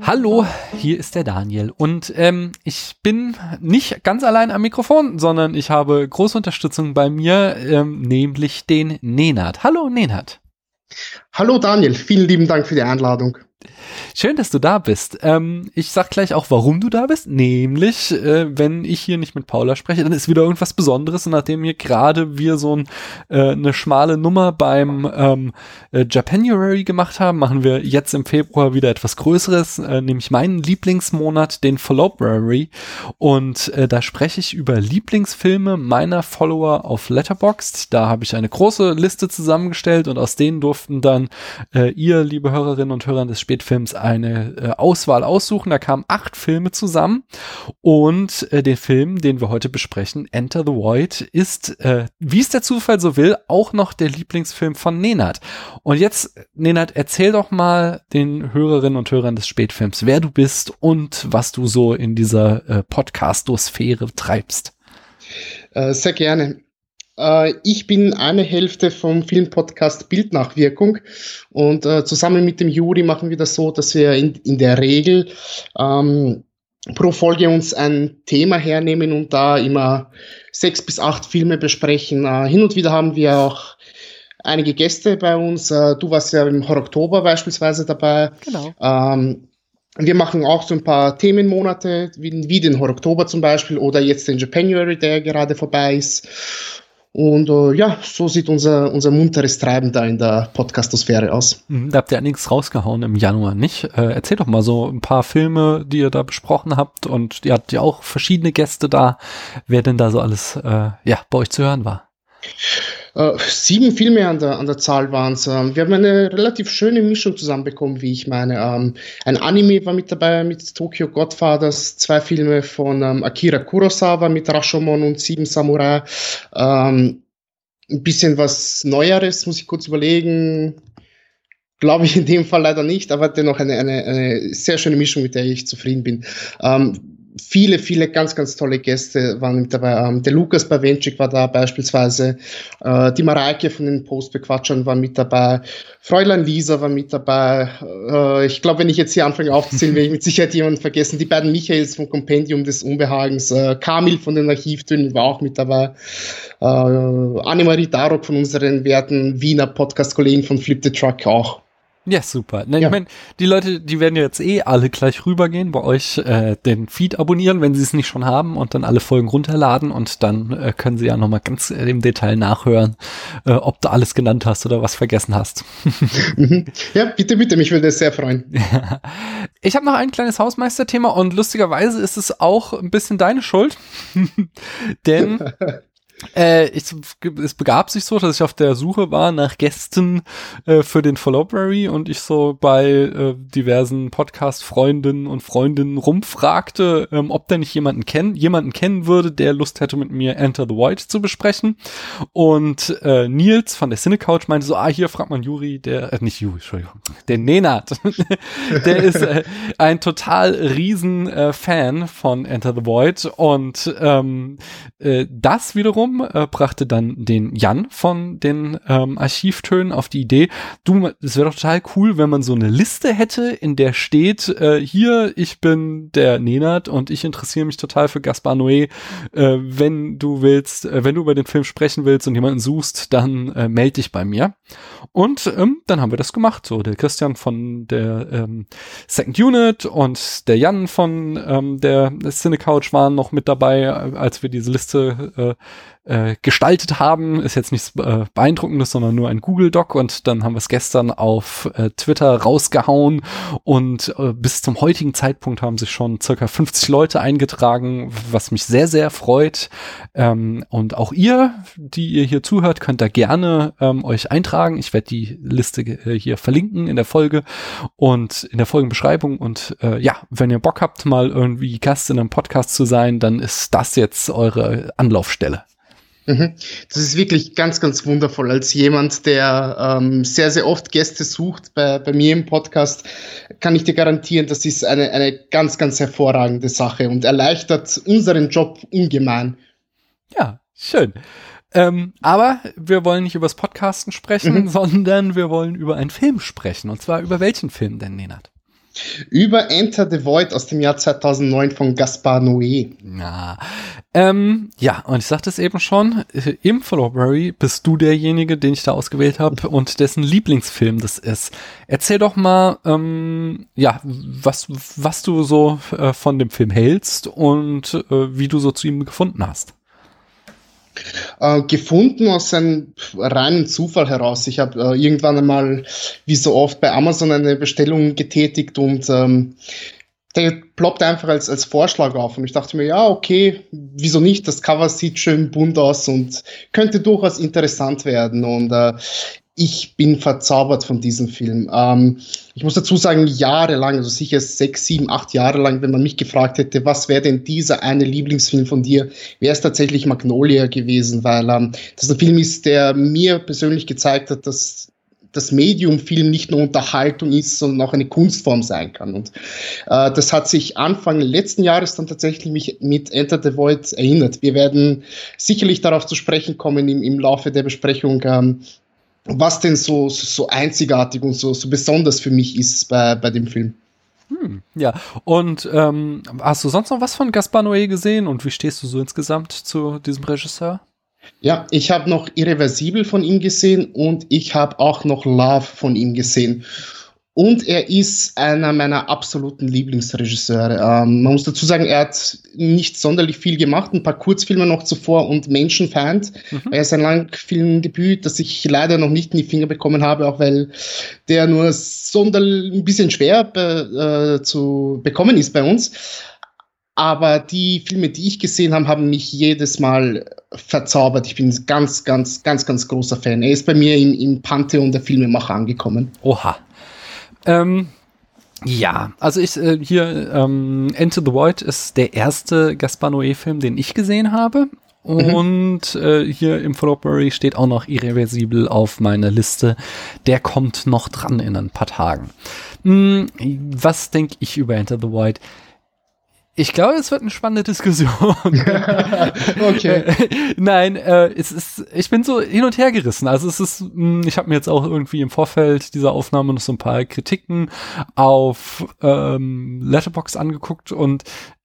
Hallo, hier ist der Daniel und ich bin nicht ganz allein am Mikrofon, sondern ich habe große Unterstützung bei mir, nämlich den Nenad. Hallo Nenad. Hallo Daniel, vielen lieben Dank für die Einladung. Schön, dass du da bist. Ich sag gleich auch, warum du da bist. Nämlich, wenn ich hier nicht mit Paula spreche, dann ist wieder irgendwas Besonderes. Und nachdem hier gerade wir so eine schmale Nummer beim Japanuary gemacht haben, machen wir jetzt im Februar wieder etwas Größeres, nämlich meinen Lieblingsmonat, den Followbury. Und da spreche ich über Lieblingsfilme meiner Follower auf Letterboxd. Da habe ich eine große Liste zusammengestellt und aus denen durften dann ihr, liebe Hörerinnen und Hörer des Spätfilms, eine Auswahl aussuchen. Da kamen 8 Filme zusammen und den Film, den wir heute besprechen, Enter the Void, ist, wie es der Zufall so will, auch noch der Lieblingsfilm von Nenad. Und jetzt, Nenad, erzähl doch mal den Hörerinnen und Hörern des Spätfilms, wer du bist und was du so in dieser Podcastosphäre treibst. Sehr gerne. Ich bin eine Hälfte vom Filmpodcast Bildnachwirkung und zusammen mit dem Juri machen wir das so, dass wir in der Regel pro Folge uns ein Thema hernehmen und da immer 6 bis 8 Filme besprechen. Hin und wieder haben wir auch einige Gäste bei uns. Du warst ja im Horror-Oktober beispielsweise dabei. Genau. Wir machen auch so ein paar Themenmonate, wie den Horror-Oktober zum Beispiel oder jetzt den Japanuary, der gerade vorbei ist. Und ja, so sieht unser munteres Treiben da in der Podcastosphäre aus. Da habt ihr ja nichts rausgehauen im Januar, nicht? Erzähl doch mal so ein paar Filme, die ihr da besprochen habt, und ihr habt ja auch verschiedene Gäste da, wer denn da so alles bei euch zu hören war. 7 Filme an der Zahl waren es. Wir haben eine relativ schöne Mischung zusammenbekommen, wie ich meine. Ein Anime war mit dabei mit Tokyo Godfathers, 2 Filme von Akira Kurosawa mit Rashomon und 7 Samurai. Ein bisschen was Neueres, muss ich kurz überlegen. Glaube ich in dem Fall leider nicht, aber dennoch eine sehr schöne Mischung, mit der ich zufrieden bin. Viele ganz, ganz tolle Gäste waren mit dabei. Der Lukas Bawenschik war da beispielsweise. Die Mareike von den Postbequatschern war mit dabei. Fräulein Lisa war mit dabei. Ich glaube, wenn ich jetzt hier anfange aufzuzählen, werde ich mit Sicherheit jemanden vergessen. Die beiden Michaels vom Kompendium des Unbehagens. Kamil von den Archivtönen war auch mit dabei. Annemarie Darok von unseren werten Wiener Podcast-Kollegen von Flip the Truck auch. Ja, super. Ich meine, die Leute, die werden ja jetzt alle gleich rübergehen, bei euch den Feed abonnieren, wenn sie es nicht schon haben, und dann alle Folgen runterladen, und dann können sie ja nochmal ganz im Detail nachhören, ob du alles genannt hast oder was vergessen hast. Ja, bitte, mich würde es sehr freuen. Ja. Ich habe noch ein kleines Hausmeisterthema, und lustigerweise ist es auch ein bisschen deine Schuld, denn es begab sich so, dass ich auf der Suche war nach Gästen für den Followbury und ich so bei diversen Podcast-Freundinnen und Freundinnen rumfragte, ob denn nicht jemanden kennen würde, der Lust hätte, mit mir Enter the Void zu besprechen. Und Nils von der Cinecouch meinte so, hier fragt man Juri, den Nenad. Der ist ein total riesen Fan von Enter the Void, und das wiederum brachte dann den Jan von den Archivtönen auf die Idee, es wäre doch total cool, wenn man so eine Liste hätte, in der steht, hier, ich bin der Nenad und ich interessiere mich total für Gaspar Noé. Wenn du über den Film sprechen willst und jemanden suchst, dann melde dich bei mir. Und dann haben wir das gemacht. So, der Christian von der Second Unit und der Jan von der Cinecouch waren noch mit dabei, als wir diese Liste gestaltet haben. Ist jetzt nichts Beeindruckendes, sondern nur ein Google-Doc, und dann haben wir es gestern auf Twitter rausgehauen, und bis zum heutigen Zeitpunkt haben sich schon circa 50 Leute eingetragen, was mich sehr, sehr freut. Und auch ihr, die ihr hier zuhört, könnt da gerne euch eintragen. Ich werde die Liste hier verlinken in der Folge und in der Folgenbeschreibung, und wenn ihr Bock habt, mal irgendwie Gast in einem Podcast zu sein, dann ist das jetzt eure Anlaufstelle. Das ist wirklich ganz, ganz wundervoll. Als jemand, der sehr, sehr oft Gäste sucht bei mir im Podcast, kann ich dir garantieren, das ist eine ganz, ganz hervorragende Sache und erleichtert unseren Job ungemein. Ja, schön. Aber wir wollen nicht über das Podcasten sprechen, sondern wir wollen über einen Film sprechen. Und zwar über welchen Film denn, Nenad? Über Enter the Void aus dem Jahr 2009 von Gaspar Noé. Ja, ja, und ich sagte es eben schon, im Followberry bist du derjenige, den ich da ausgewählt habe und dessen Lieblingsfilm das ist. Erzähl doch mal, ja, was du so von dem Film hältst und wie du so zu ihm gefunden hast. Gefunden aus einem reinen Zufall heraus. Ich habe irgendwann einmal, wie so oft, bei Amazon eine Bestellung getätigt und der ploppt einfach als Vorschlag auf. Und ich dachte mir, ja, okay, wieso nicht? Das Cover sieht schön bunt aus und könnte durchaus interessant werden. Und ich bin verzaubert von diesem Film. Ich muss dazu sagen, jahrelang, also sicher 6, 7, 8 Jahre lang, wenn man mich gefragt hätte, was wäre denn dieser eine Lieblingsfilm von dir, wäre es tatsächlich Magnolia gewesen, weil das ein Film ist, der mir persönlich gezeigt hat, dass das Medium Film nicht nur Unterhaltung ist, sondern auch eine Kunstform sein kann. Und das hat sich Anfang letzten Jahres dann tatsächlich mich mit Enter the Void erinnert. Wir werden sicherlich darauf zu sprechen kommen im Laufe der Besprechung, was denn so einzigartig und so besonders für mich ist bei dem Film. Ja, und hast du sonst noch was von Gaspar Noé gesehen und wie stehst du so insgesamt zu diesem Regisseur? Ja, ich habe noch Irreversibel von ihm gesehen und ich habe auch noch Love von ihm gesehen. Und er ist einer meiner absoluten Lieblingsregisseure. Man muss dazu sagen, er hat nicht sonderlich viel gemacht, ein paar Kurzfilme noch zuvor und Menschenfeind. Er ist ein Langfilmdebüt, das ich leider noch nicht in die Finger bekommen habe, auch weil der nur ein bisschen schwer zu bekommen ist bei uns. Aber die Filme, die ich gesehen habe, haben mich jedes Mal verzaubert. Ich bin ein ganz großer Fan. Er ist bei mir im Pantheon der Filmemacher angekommen. Oha. Ja, also Enter the Void ist der erste Gaspar Noé-Film, den ich gesehen habe. Und hier im Followberry steht auch noch Irreversibel auf meiner Liste. Der kommt noch dran in ein paar Tagen. Was denke ich über Enter the Void? Ich glaube, es wird eine spannende Diskussion. Okay. Nein, ich bin so hin und her gerissen. Also ich habe mir jetzt auch irgendwie im Vorfeld dieser Aufnahme noch so ein paar Kritiken auf Letterboxd angeguckt und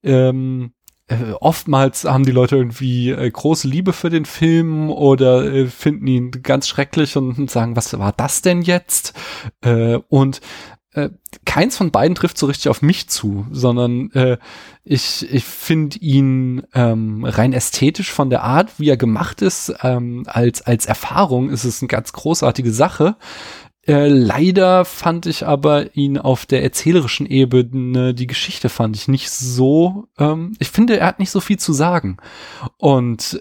oftmals haben die Leute irgendwie große Liebe für den Film oder finden ihn ganz schrecklich und sagen, was war das denn jetzt? Und keins von beiden trifft so richtig auf mich zu, sondern ich finde ihn rein ästhetisch von der Art, wie er gemacht ist, als Erfahrung ist es eine ganz großartige Sache. Leider fand ich aber ihn auf der erzählerischen Ebene, die Geschichte fand ich nicht so, ich finde, er hat nicht so viel zu sagen. Und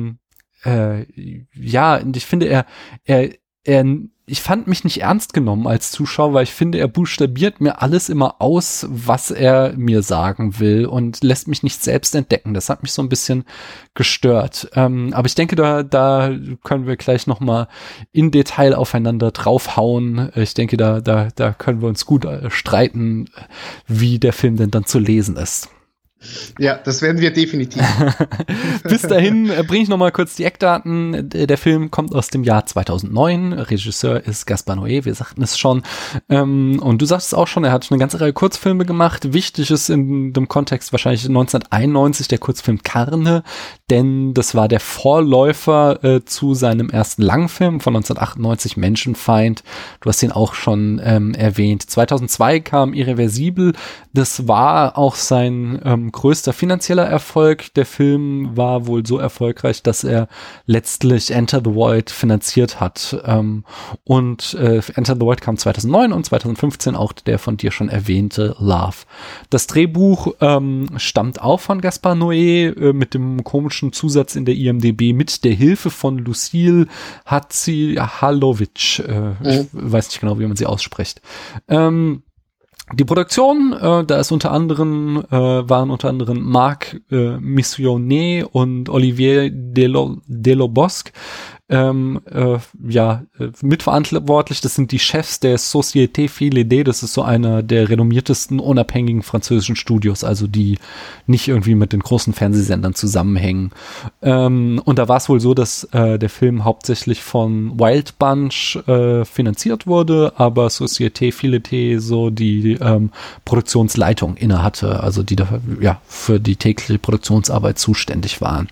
ja, und ich finde, ich fand mich nicht ernst genommen als Zuschauer, weil ich finde, er buchstabiert mir alles immer aus, was er mir sagen will und lässt mich nicht selbst entdecken. Das hat mich so ein bisschen gestört. Aber ich denke, da können wir gleich noch mal in Detail aufeinander draufhauen. Ich denke, da können wir uns gut streiten, wie der Film denn dann zu lesen ist. Ja, das werden wir definitiv. Bis dahin bringe ich noch mal kurz die Eckdaten. Der Film kommt aus dem Jahr 2009. Regisseur ist Gaspar Noé, wir sagten es schon. Und du sagst es auch schon, er hat eine ganze Reihe Kurzfilme gemacht. Wichtig ist in dem Kontext wahrscheinlich 1991 der Kurzfilm Carne, denn das war der Vorläufer zu seinem ersten Langfilm von 1998, Menschenfeind. Du hast ihn auch schon erwähnt. 2002 kam Irreversibel. Das war auch sein größter finanzieller Erfolg. Der Film war wohl so erfolgreich, dass er letztlich Enter the Void finanziert hat. Und Enter the Void kam 2009 und 2015 auch der von dir schon erwähnte Love. Das Drehbuch stammt auch von Gaspar Noé mit dem komischen Zusatz in der IMDb mit der Hilfe von Lucille Hatzihalovic. Ich weiß nicht genau, wie man sie ausspricht. Die Produktion, da ist waren unter anderem Marc Missionnet und Olivier Delobosque. mitverantwortlich. Das sind die Chefs der Société Philédée. Das ist so einer der renommiertesten unabhängigen französischen Studios, also die nicht irgendwie mit den großen Fernsehsendern zusammenhängen. Und da war es wohl so, dass der Film hauptsächlich von Wild Bunch finanziert wurde, aber Société Philédée so die Produktionsleitung innehatte, also die da für die tägliche Produktionsarbeit zuständig waren.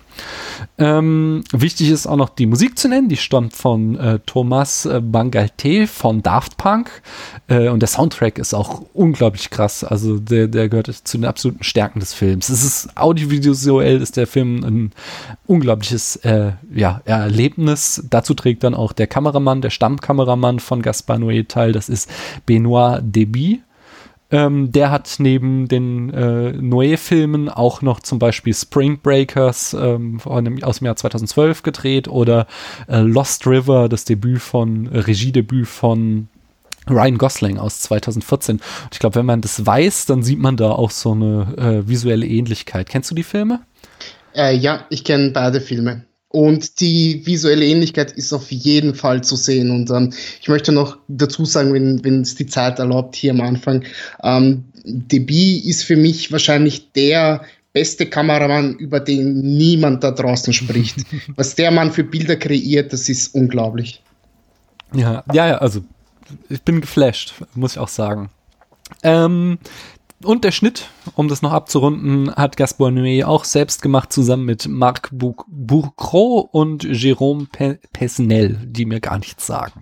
Wichtig ist auch noch die Musik zu nennen, die stammt von Thomas Bangalter von Daft Punk und der Soundtrack ist auch unglaublich krass, also der gehört zu den absoluten Stärken des Films. Es ist audiovisuell, ist der Film ein unglaubliches Erlebnis. Dazu trägt dann auch der Stammkameramann von Gaspar Noé teil, das ist Benoît Deby. Der hat neben den Noé-Filmen auch noch zum Beispiel Spring Breakers aus dem Jahr 2012 gedreht oder Lost River, das Regiedebüt von Ryan Gosling aus 2014. Und ich glaube, wenn man das weiß, dann sieht man da auch so eine visuelle Ähnlichkeit. Kennst du die Filme? Ja, ich kenne beide Filme. Und die visuelle Ähnlichkeit ist auf jeden Fall zu sehen. Und ich möchte noch dazu sagen, wenn es die Zeit erlaubt, hier am Anfang, Deby ist für mich wahrscheinlich der beste Kameramann, über den niemand da draußen spricht. Was der Mann für Bilder kreiert, das ist unglaublich. Ja, also ich bin geflasht, muss ich auch sagen. Und der Schnitt, um das noch abzurunden, hat Gaspar Noé auch selbst gemacht, zusammen mit Marc Bourcrot und Jérôme Pesnel, die mir gar nichts sagen.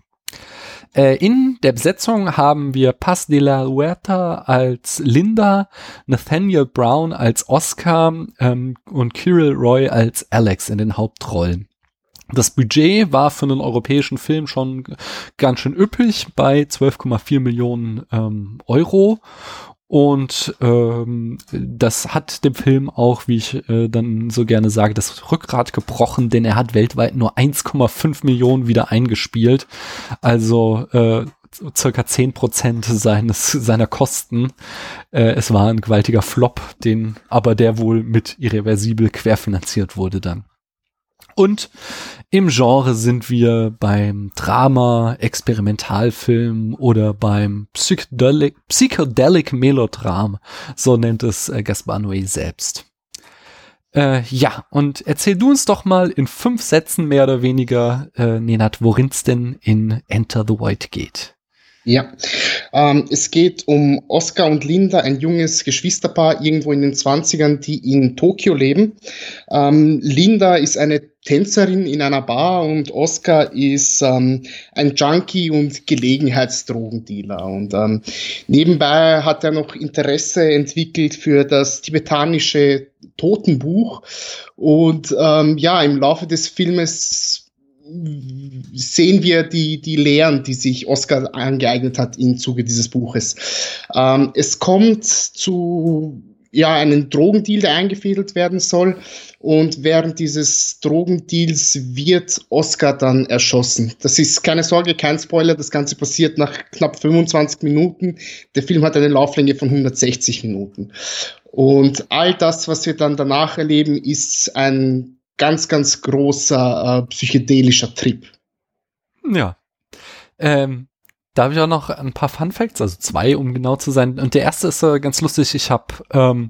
In der Besetzung haben wir Paz de la Huerta als Linda, Nathaniel Brown als Oscar und Kirill Roy als Alex in den Hauptrollen. Das Budget war für einen europäischen Film schon ganz schön üppig bei 12,4 Millionen Euro. Und das hat dem Film auch, wie ich dann so gerne sage, das Rückgrat gebrochen, denn er hat weltweit nur 1,5 Millionen wieder eingespielt. Also circa 10% seiner Kosten. Es war ein gewaltiger Flop, der wohl mit irreversibel querfinanziert wurde dann. Und im Genre sind wir beim Drama, Experimentalfilm oder beim Psychedelic Melodram, so nennt es Gaspar Noé selbst. Und erzähl du uns doch mal in 5 Sätzen mehr oder weniger, Nenad, worin es denn in Enter the Void geht. Ja, es geht um Oscar und Linda, ein junges Geschwisterpaar irgendwo in den 20ern, die in Tokio leben. Linda ist eine Tänzerin in einer Bar und Oscar ist ein Junkie und Gelegenheitsdrogendealer. Und nebenbei hat er noch Interesse entwickelt für das tibetanische Totenbuch. Und im Laufe des Filmes sehen wir die Lehren, die sich Oscar angeeignet hat im Zuge dieses Buches. Es kommt zu einen Drogendeal, der eingefädelt werden soll. Und während dieses Drogendeals wird Oscar dann erschossen. Das ist, keine Sorge, kein Spoiler, das Ganze passiert nach knapp 25 Minuten. Der Film hat eine Lauflänge von 160 Minuten. Und all das, was wir dann danach erleben, ist ein ganz, ganz großer psychedelischer Trip. Ja. Da habe ich auch noch ein paar Fun Facts, also 2, um genau zu sein. Und der erste ist ganz lustig. Ich habe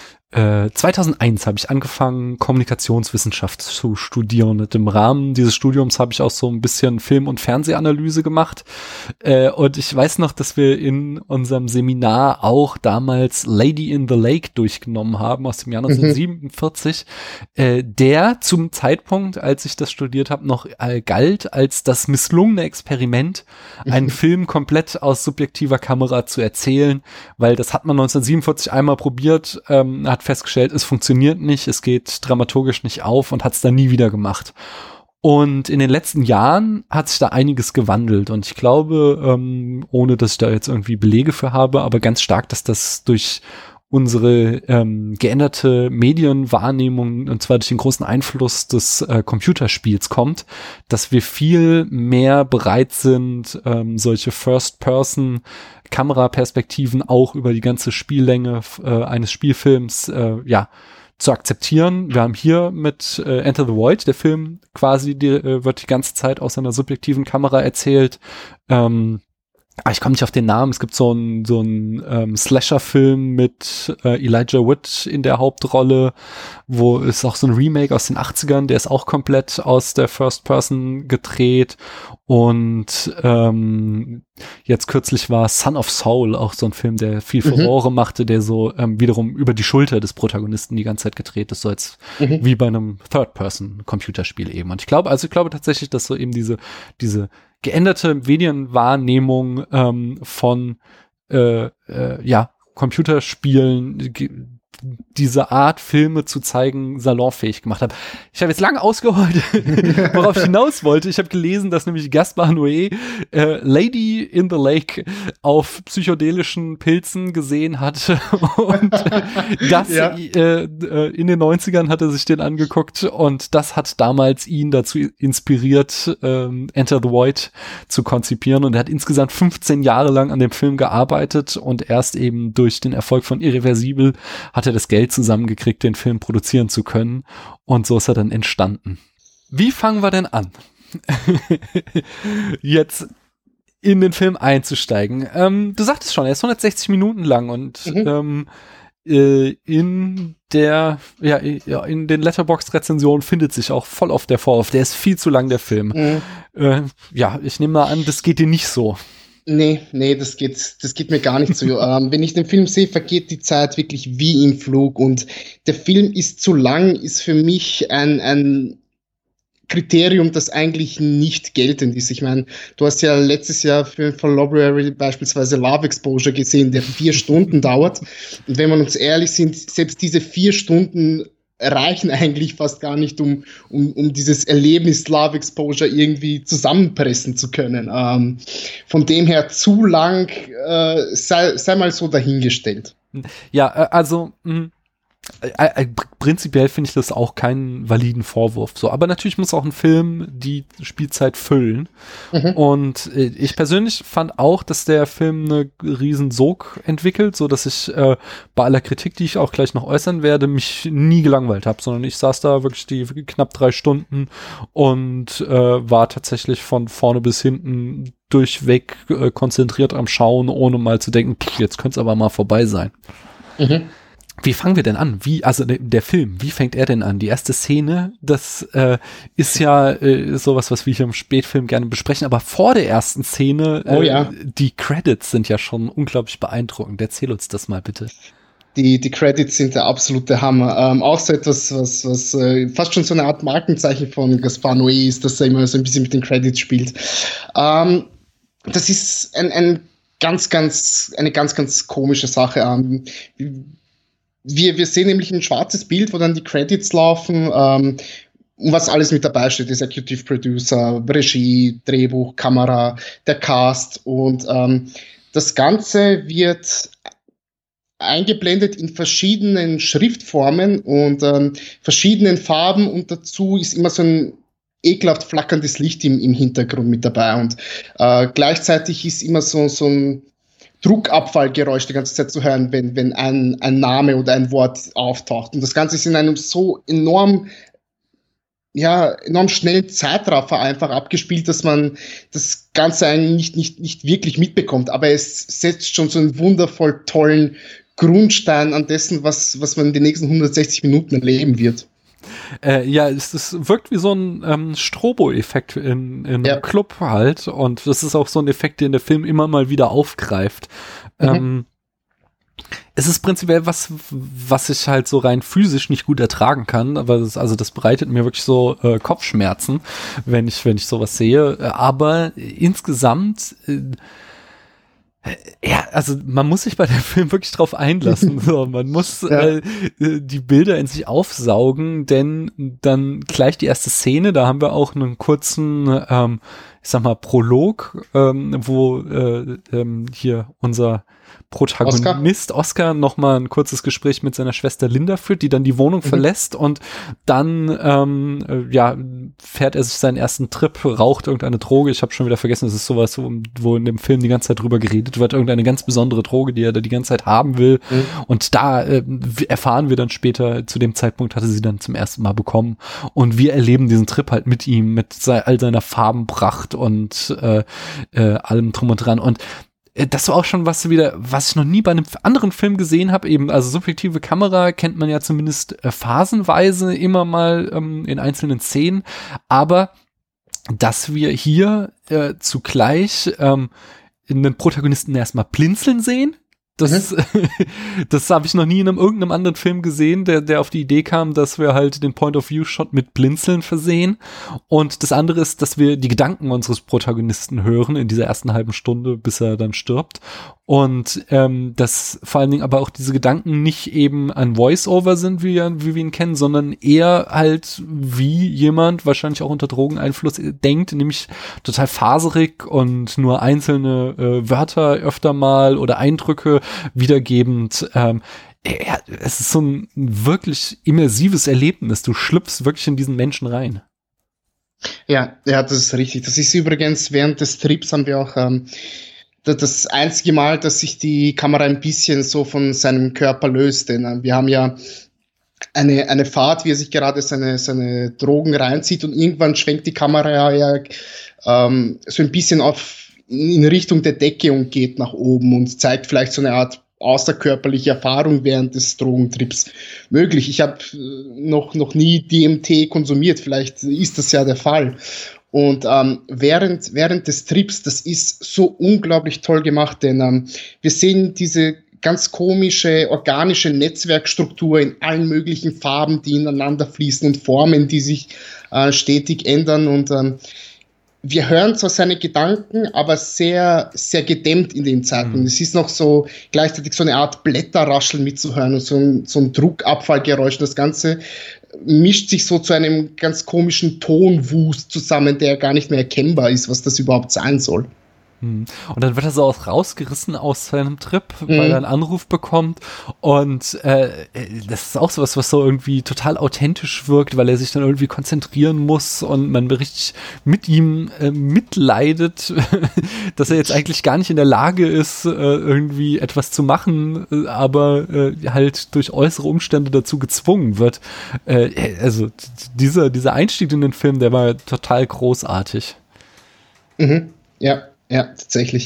2001 habe ich angefangen, Kommunikationswissenschaft zu studieren. Und im Rahmen dieses Studiums habe ich auch so ein bisschen Film- und Fernsehanalyse gemacht. Und ich weiß noch, dass wir in unserem Seminar auch damals Lady in the Lake durchgenommen haben aus dem Jahr 1947, der zum Zeitpunkt, als ich das studiert habe, noch galt als das misslungene Experiment, einen Film komplett aus subjektiver Kamera zu erzählen, weil das hat man 1947 einmal probiert, hat festgestellt, es funktioniert nicht, es geht dramaturgisch nicht auf und hat es dann nie wieder gemacht. Und in den letzten Jahren hat sich da einiges gewandelt und ich glaube, ohne dass ich da jetzt irgendwie Belege für habe, aber ganz stark, dass das durch unsere geänderte Medienwahrnehmung, und zwar durch den großen Einfluss des Computerspiels kommt, dass wir viel mehr bereit sind, solche First-Person-Kameraperspektiven auch über die ganze Spiellänge eines Spielfilms zu akzeptieren. Wir haben hier mit Enter the Void, der Film quasi, wird die ganze Zeit aus einer subjektiven Kamera erzählt. Ich komme nicht auf den Namen. Es gibt so einen Slasher-Film mit Elijah Wood in der Hauptrolle, wo es auch so ein Remake aus den 80ern, der ist auch komplett aus der First Person gedreht. Und jetzt kürzlich war Son of Saul auch so ein Film, der viel Furore machte, der so wiederum über die Schulter des Protagonisten die ganze Zeit gedreht ist, so als wie bei einem Third-Person-Computerspiel eben. Und ich glaube tatsächlich, dass so eben diese geänderte Medienwahrnehmung von Computerspielen, diese Art Filme zu zeigen, salonfähig gemacht habe. Ich habe jetzt lange ausgeholt, worauf ich hinaus wollte. Ich habe gelesen, dass nämlich Gaspar Noé Lady in the Lake auf psychedelischen Pilzen gesehen hat und das in den 90ern hat er sich den angeguckt und das hat damals ihn dazu inspiriert, Enter the Void zu konzipieren und er hat insgesamt 15 Jahre lang an dem Film gearbeitet und erst eben durch den Erfolg von Irreversibel hat er das Geld zusammengekriegt, den Film produzieren zu können. Und so ist er dann entstanden. Wie fangen wir denn an? Jetzt in den Film einzusteigen. Du sagtest schon, er ist 160 Minuten lang und in den Letterboxd-Rezensionen findet sich auch voll oft der Vorwurf, der ist viel zu lang, der Film. Ich nehme mal an, das geht dir nicht so. Nee, das geht mir gar nicht so. Wenn ich den Film sehe, vergeht die Zeit wirklich wie im Flug und der Film ist zu lang, ist für mich ein Kriterium, das eigentlich nicht geltend ist. Ich meine, du hast ja letztes Jahr für Library beispielsweise Love Exposure gesehen, der 4 Stunden dauert. Und wenn wir uns ehrlich sind, selbst diese 4 Stunden reichen eigentlich fast gar nicht, um dieses Erlebnis Love Exposure irgendwie zusammenpressen zu können. Von dem her zu lang, sei mal so dahingestellt. Ja, also prinzipiell finde ich das auch keinen validen Vorwurf. So, aber natürlich muss auch ein Film die Spielzeit füllen. Und ich persönlich fand auch, dass der Film eine riesen Sog entwickelt, so dass ich bei aller Kritik, die ich auch gleich noch äußern werde, mich nie gelangweilt habe, sondern ich saß da wirklich die knapp 3 Stunden und war tatsächlich von vorne bis hinten durchweg konzentriert am Schauen, ohne mal zu denken, jetzt könnte es aber mal vorbei sein. Wie fangen wir denn an? Also der Film, wie fängt er denn an? Die erste Szene, das ist ja sowas, was wir hier im Spätfilm gerne besprechen, aber vor der ersten Szene, die Credits sind ja schon unglaublich beeindruckend. Erzähl uns das mal bitte. Die Credits sind der absolute Hammer. Auch so etwas, was fast schon so eine Art Markenzeichen von Gaspar Noé ist, dass er immer so ein bisschen mit den Credits spielt. Das ist eine ganz, ganz komische Sache. Wir sehen nämlich ein schwarzes Bild, wo dann die Credits laufen, was alles mit dabei steht, Executive Producer, Regie, Drehbuch, Kamera, der Cast und das Ganze wird eingeblendet in verschiedenen Schriftformen und verschiedenen Farben und dazu ist immer so ein ekelhaft flackerndes Licht im Hintergrund mit dabei und gleichzeitig ist immer so ein Druckabfallgeräusch die ganze Zeit zu hören, wenn ein Name oder ein Wort auftaucht. Und das Ganze ist in einem so enorm schnellen Zeitraffer einfach abgespielt, dass man das Ganze eigentlich nicht wirklich mitbekommt. Aber es setzt schon so einen wundervoll tollen Grundstein an dessen, was man in den nächsten 160 Minuten erleben wird. Es wirkt wie so ein Strobo-Effekt in einem Club halt und das ist auch so ein Effekt, den der Film immer mal wieder aufgreift. Es ist prinzipiell was ich halt so rein physisch nicht gut ertragen kann, aber das bereitet mir wirklich so Kopfschmerzen, wenn ich sowas sehe, aber insgesamt also man muss sich bei dem Film wirklich drauf einlassen. So, man muss die Bilder in sich aufsaugen, denn dann gleich die erste Szene, da haben wir auch einen kurzen ich sag mal, Prolog, wo hier unser Protagonist Oscar noch mal ein kurzes Gespräch mit seiner Schwester Linda führt, die dann die Wohnung verlässt und dann fährt er sich seinen ersten Trip, raucht irgendeine Droge. Ich habe schon wieder vergessen, das ist sowas, wo in dem Film die ganze Zeit drüber geredet wird, irgendeine ganz besondere Droge, die er da die ganze Zeit haben will. Und da erfahren wir dann später, zu dem Zeitpunkt hatte sie dann zum ersten Mal bekommen. Und wir erleben diesen Trip halt mit ihm, mit all seiner Farbenpracht und allem drum und dran. Und das war auch schon was ich noch nie bei einem anderen Film gesehen habe, eben, also subjektive Kamera kennt man ja zumindest phasenweise immer mal in einzelnen Szenen, aber dass wir hier zugleich den Protagonisten erstmal blinzeln sehen, das habe ich noch nie in irgendeinem anderen Film gesehen, der auf die Idee kam, dass wir halt den Point-of-View-Shot mit Blinzeln versehen. Und das andere ist, dass wir die Gedanken unseres Protagonisten hören in dieser ersten halben Stunde, bis er dann stirbt. Und dass vor allen Dingen aber auch diese Gedanken nicht eben ein Voice-Over sind, wie wir ihn kennen, sondern eher halt wie jemand, wahrscheinlich auch unter Drogeneinfluss, denkt, nämlich total faserig und nur einzelne Wörter öfter mal oder Eindrücke wiedergebend. Es ist so ein wirklich immersives Erlebnis. Du schlüpfst wirklich in diesen Menschen rein. Ja, das ist richtig. Das ist übrigens während des Trips haben wir auch das einzige Mal, dass sich die Kamera ein bisschen so von seinem Körper löst, denn wir haben ja eine Fahrt, wie er sich gerade seine Drogen reinzieht und irgendwann schwenkt die Kamera ja so ein bisschen in Richtung der Decke und geht nach oben und zeigt vielleicht so eine Art außerkörperliche Erfahrung während des Drogentrips möglich. Ich habe noch nie DMT konsumiert, vielleicht ist das ja der Fall. Und während des Trips, das ist so unglaublich toll gemacht, denn wir sehen diese ganz komische, organische Netzwerkstruktur in allen möglichen Farben, die ineinander fließen und Formen, die sich stetig ändern. Und wir hören zwar seine Gedanken, aber sehr, sehr gedämmt in den Zeiten. Es ist noch so gleichzeitig so eine Art Blätterrascheln mitzuhören und so ein Druckabfallgeräusch. Das Ganze mischt sich so zu einem ganz komischen Tonwust zusammen, der gar nicht mehr erkennbar ist, was das überhaupt sein soll. Und dann wird er so auch rausgerissen aus seinem Trip, weil er einen Anruf bekommt. Und das ist auch sowas, was so irgendwie total authentisch wirkt, weil er sich dann irgendwie konzentrieren muss und man richtig mit ihm mitleidet, dass er jetzt eigentlich gar nicht in der Lage ist, irgendwie etwas zu machen, aber halt durch äußere Umstände dazu gezwungen wird. Also dieser Einstieg in den Film, der war total großartig. Ja, tatsächlich.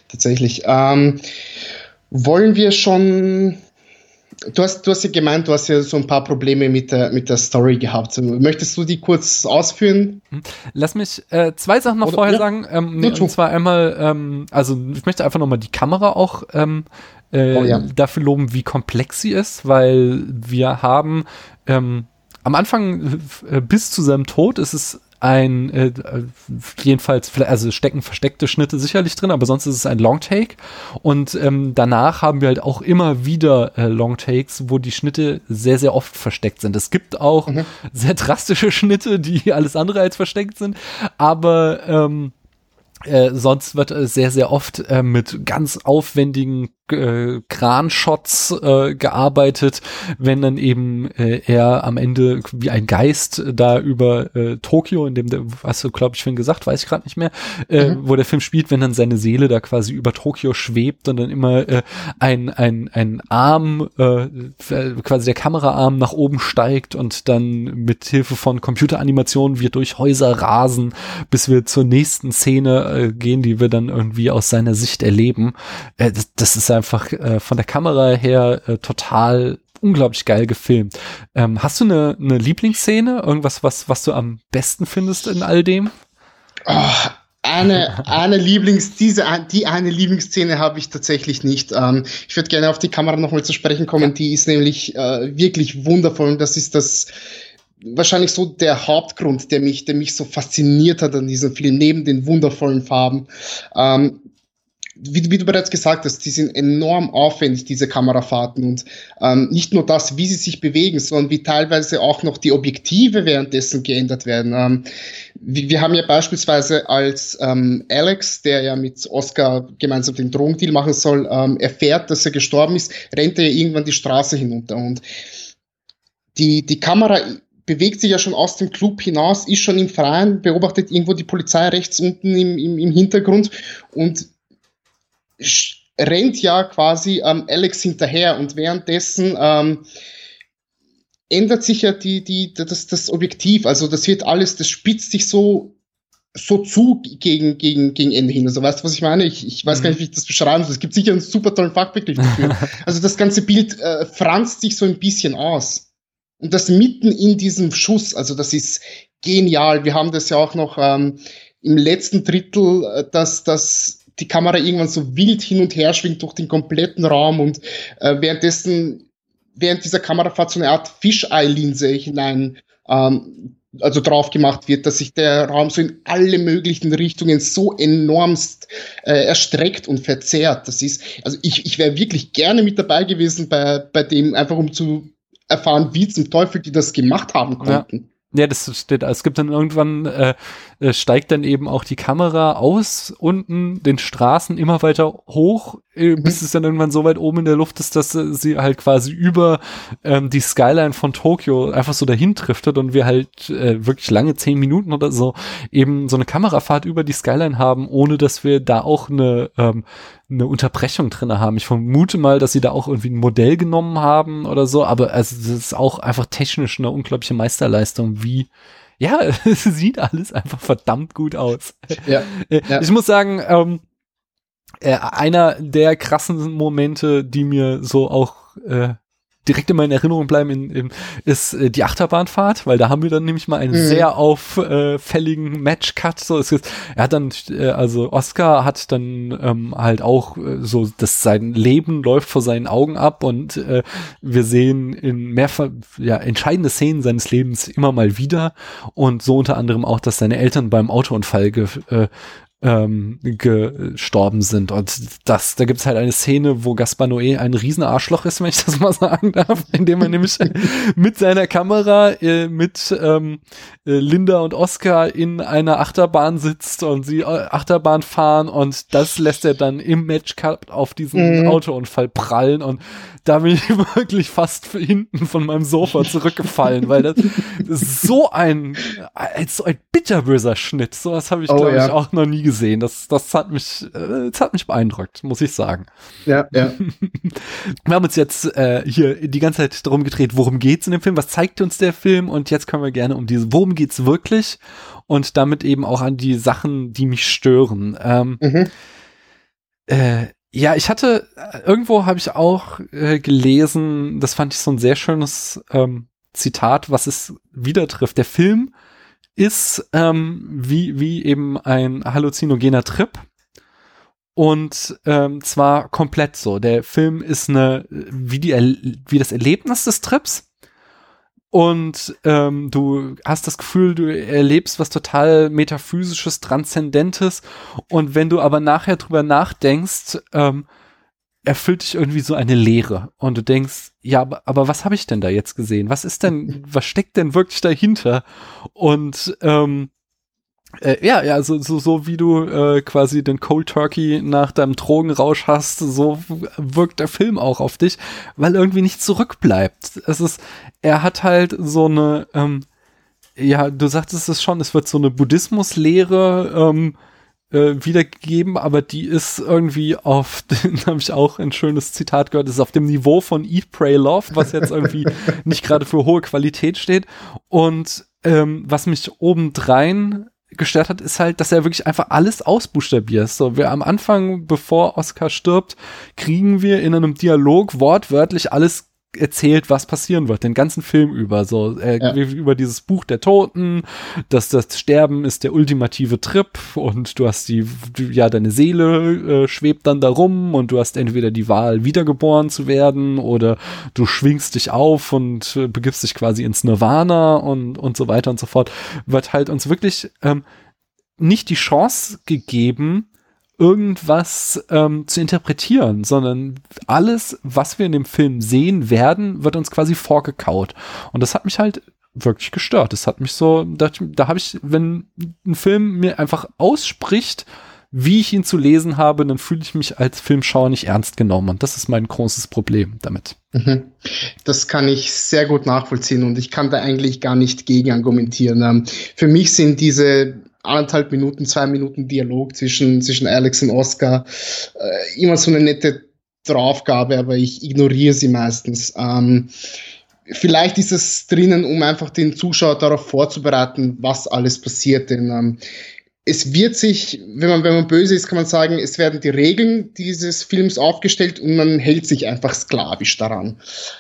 Wollen wir schon. Du hast ja gemeint, du hast ja so ein paar Probleme mit der Story gehabt. Möchtest du die kurz ausführen? Lass mich zwei Sachen noch vorher sagen. Und zwar einmal, also ich möchte einfach nochmal die Kamera auch dafür loben, wie komplex sie ist, weil wir haben am Anfang bis zu seinem Tod ist es jedenfalls, also stecken versteckte Schnitte sicherlich drin, aber sonst ist es ein Longtake und danach haben wir halt auch immer wieder Longtakes, wo die Schnitte sehr, sehr oft versteckt sind. Es gibt auch sehr drastische Schnitte, die alles andere als versteckt sind, aber sonst wird sehr, sehr oft mit ganz aufwendigen Kranshots gearbeitet, wenn dann eben er am Ende wie ein Geist da über Tokio, in dem der, hast du, glaube ich, vorhin gesagt, weiß ich gerade nicht mehr, wo der Film spielt, wenn dann seine Seele da quasi über Tokio schwebt und dann immer ein Arm, quasi der Kameraarm nach oben steigt und dann mit Hilfe von Computeranimationen wir durch Häuser rasen, bis wir zur nächsten Szene gehen, die wir dann irgendwie aus seiner Sicht erleben. Das ist einfach von der Kamera her total unglaublich geil gefilmt. Hast du eine Lieblingsszene? Irgendwas, was du am besten findest in all dem? Eine Lieblingsszene habe ich tatsächlich nicht. Ich würde gerne auf die Kamera nochmal zu sprechen kommen. Ja. Die ist nämlich wirklich wundervoll und das ist das wahrscheinlich so der Hauptgrund, der mich so fasziniert hat an diesem Film, neben den wundervollen Farben. wie du bereits gesagt hast, die sind enorm aufwendig, diese Kamerafahrten. Und nicht nur das, wie sie sich bewegen, sondern wie teilweise auch noch die Objektive währenddessen geändert werden. Wir haben ja beispielsweise als Alex, der ja mit Oscar gemeinsam den Drogendeal machen soll, erfährt, dass er gestorben ist, rennt er ja irgendwann die Straße hinunter. Und die Kamera bewegt sich ja schon aus dem Club hinaus, ist schon im Freien, beobachtet irgendwo die Polizei rechts unten im Hintergrund und rennt ja quasi Alex hinterher. Und währenddessen ändert sich ja das Objektiv. Also das wird alles, das spitzt sich so zu gegen Ende hin. Also weißt du, was ich meine? Ich weiß gar nicht, wie ich das beschreiben soll. Es gibt sicher einen super tollen Fachbegriff dafür. Also das ganze Bild franzt sich so ein bisschen aus. Und das mitten in diesem Schuss, also das ist genial. Wir haben das ja auch noch im letzten Drittel, dass die Kamera irgendwann so wild hin und her schwingt durch den kompletten Raum und während dieser Kamerafahrt so eine Art Fisheye-Linse hinein also drauf gemacht wird, dass sich der Raum so in alle möglichen Richtungen so enormst erstreckt und verzerrt. Das ist, also ich wäre wirklich gerne mit dabei gewesen bei dem, einfach um zu erfahren, wie zum Teufel die das gemacht haben konnten. Ja, das steht, es gibt dann irgendwann, steigt dann eben auch die Kamera aus unten den Straßen immer weiter hoch, bis es dann irgendwann so weit oben in der Luft ist, dass sie halt quasi über die Skyline von Tokio einfach so dahin driftet und wir halt wirklich lange 10 Minuten oder so eben so eine Kamerafahrt über die Skyline haben, ohne dass wir da auch eine Unterbrechung drin haben. Ich vermute mal, dass sie da auch irgendwie ein Modell genommen haben oder so, aber also das ist auch einfach technisch eine unglaubliche Meisterleistung, wie ja, es sieht alles einfach verdammt gut aus. Ja. Ich muss sagen, einer der krassen Momente, die mir so auch direkt in meiner Erinnerung bleiben, ist die Achterbahnfahrt, weil da haben wir dann nämlich mal einen sehr auffälligen Match-Cut. So, er hat dann, also Oscar hat dann halt auch so, dass sein Leben läuft vor seinen Augen ab und wir sehen in entscheidende Szenen seines Lebens immer mal wieder und so unter anderem auch, dass seine Eltern beim Autounfall gestorben sind. Und da gibt's halt eine Szene, wo Gaspar Noé ein Riesenarschloch ist, wenn ich das mal sagen darf, indem er nämlich mit seiner Kamera mit Linda und Oscar in einer Achterbahn sitzt und sie Achterbahn fahren und das lässt er dann im Matchcut auf diesen Autounfall prallen und da bin ich wirklich fast hinten von meinem Sofa zurückgefallen, weil das ist so ein bitterböser Schnitt. Sowas habe ich, glaube ich, auch noch nie gesehen. Das hat mich beeindruckt, muss ich sagen. Ja. Wir haben uns jetzt hier die ganze Zeit darum gedreht, worum geht's in dem Film, was zeigt uns der Film und jetzt können wir gerne worum geht's wirklich und damit eben auch an die Sachen, die mich stören. Ja, irgendwo habe ich auch gelesen, das fand ich so ein sehr schönes Zitat, was es wieder trifft. Der Film ist wie eben ein halluzinogener Trip und zwar komplett so. Der Film ist wie das Erlebnis des Trips und du hast das Gefühl, du erlebst was total Metaphysisches, Transzendentes und wenn du aber nachher drüber nachdenkst, erfüllt dich irgendwie so eine Leere und du denkst, ja, aber was habe ich denn da jetzt gesehen? Was steckt denn wirklich dahinter? Und so wie du quasi den Cold Turkey nach deinem Drogenrausch hast, so wirkt der Film auch auf dich, weil irgendwie nichts zurückbleibt. Er hat halt so eine, du sagtest es schon, es wird so eine Buddhismuslehre wiedergegeben, aber die ist irgendwie habe ich auch ein schönes Zitat gehört, ist auf dem Niveau von Eat, Pray, Love, was jetzt irgendwie nicht gerade für hohe Qualität steht. Und was mich obendrein gestört hat, ist halt, dass er wirklich einfach alles ausbuchstabiert. So, wir am Anfang, bevor Oscar stirbt, kriegen wir in einem Dialog wortwörtlich alles erzählt, was passieren wird, den ganzen Film über, so über dieses Buch der Toten, dass das Sterben ist der ultimative Trip und du hast deine Seele schwebt dann da rum und du hast entweder die Wahl, wiedergeboren zu werden oder du schwingst dich auf und begibst dich quasi ins Nirvana und so weiter und so fort, wird halt uns wirklich nicht die Chance gegeben, irgendwas zu interpretieren, sondern alles, was wir in dem Film sehen werden, wird uns quasi vorgekaut. Und das hat mich halt wirklich gestört. Das hat mich so, da habe ich, wenn ein Film mir einfach ausspricht, wie ich ihn zu lesen habe, dann fühle ich mich als Filmschauer nicht ernst genommen. Und das ist mein großes Problem damit. Das kann ich sehr gut nachvollziehen und ich kann da eigentlich gar nicht gegen argumentieren. Für mich sind diese 1,5 Minuten, 2 Minuten Dialog zwischen Alex und Oscar immer so eine nette Draufgabe, aber ich ignoriere sie meistens. Vielleicht ist es drinnen, um einfach den Zuschauer darauf vorzubereiten, was alles passiert, denn es wird sich, wenn man böse ist, kann man sagen, es werden die Regeln dieses Films aufgestellt und man hält sich einfach sklavisch daran.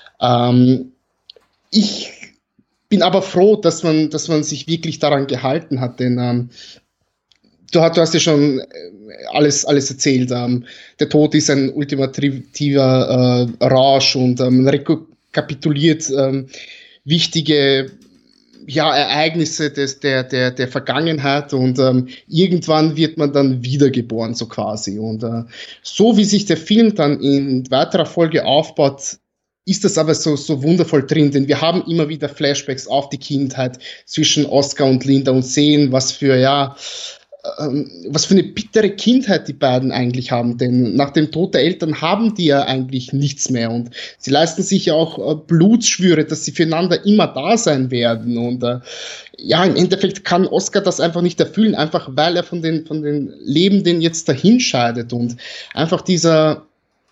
Ich bin aber froh, dass man sich wirklich daran gehalten hat, denn du hast ja schon alles erzählt. Der Tod ist ein ultimativer Rausch und man rekapituliert wichtige Ereignisse der Vergangenheit und irgendwann wird man dann wiedergeboren, so quasi. Und so wie sich der Film dann in weiterer Folge aufbaut, ist das aber so wundervoll drin, denn wir haben immer wieder Flashbacks auf die Kindheit zwischen Oscar und Linda und sehen, was für eine bittere Kindheit die beiden eigentlich haben, denn nach dem Tod der Eltern haben die ja eigentlich nichts mehr und sie leisten sich ja auch Blutschwüre, dass sie füreinander immer da sein werden und im Endeffekt kann Oscar das einfach nicht erfüllen, einfach weil er von den Lebenden jetzt dahinscheidet und einfach diese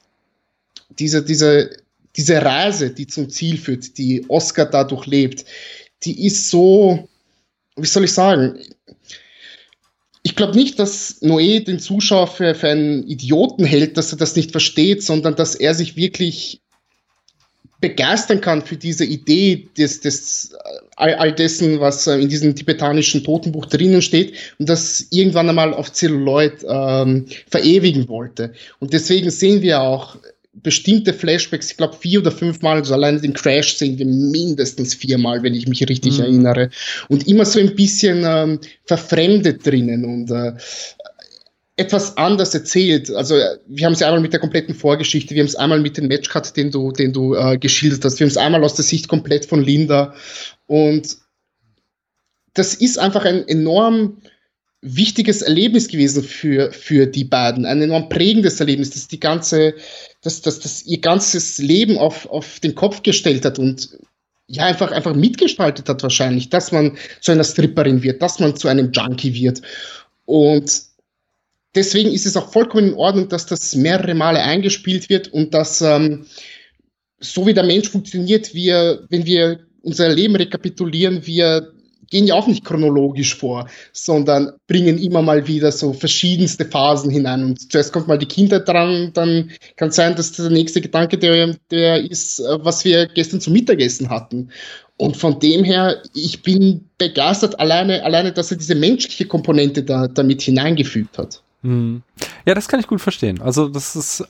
Reise, die zum Ziel führt, die Oscar dadurch lebt, die ist so, wie soll ich sagen, ich glaube nicht, dass Noé den Zuschauer für einen Idioten hält, dass er das nicht versteht, sondern dass er sich wirklich begeistern kann für diese Idee all dessen, was in diesem tibetanischen Totenbuch drinnen steht und das irgendwann einmal auf Zelluloid verewigen wollte. Und deswegen sehen wir auch bestimmte Flashbacks, ich glaube 4 oder 5 Mal, also allein den Crash sehen wir mindestens 4 Mal, wenn ich mich richtig erinnere. Und immer so ein bisschen verfremdet drinnen und etwas anders erzählt. Also wir haben es ja einmal mit der kompletten Vorgeschichte, wir haben es einmal mit dem Matchcut, den du geschildert hast, wir haben es einmal aus der Sicht komplett von Linda und das ist einfach ein enorm wichtiges Erlebnis gewesen für die beiden, ein enorm prägendes Erlebnis, das ihr ganzes Leben auf den Kopf gestellt hat und ja einfach mitgestaltet hat wahrscheinlich, dass man zu einer Stripperin wird, dass man zu einem Junkie wird und deswegen ist es auch vollkommen in Ordnung, dass das mehrere Male eingespielt wird und dass so wie der Mensch funktioniert, wenn wir unser Leben rekapitulieren, wir gehen ja auch nicht chronologisch vor, sondern bringen immer mal wieder so verschiedenste Phasen hinein. Und zuerst kommt mal die Kindheit dran, dann kann es sein, dass der nächste Gedanke der ist, was wir gestern zum Mittagessen hatten. Und von dem her, ich bin begeistert, alleine, dass er diese menschliche Komponente damit hineingefügt hat. Ja, das kann ich gut verstehen. Also das ist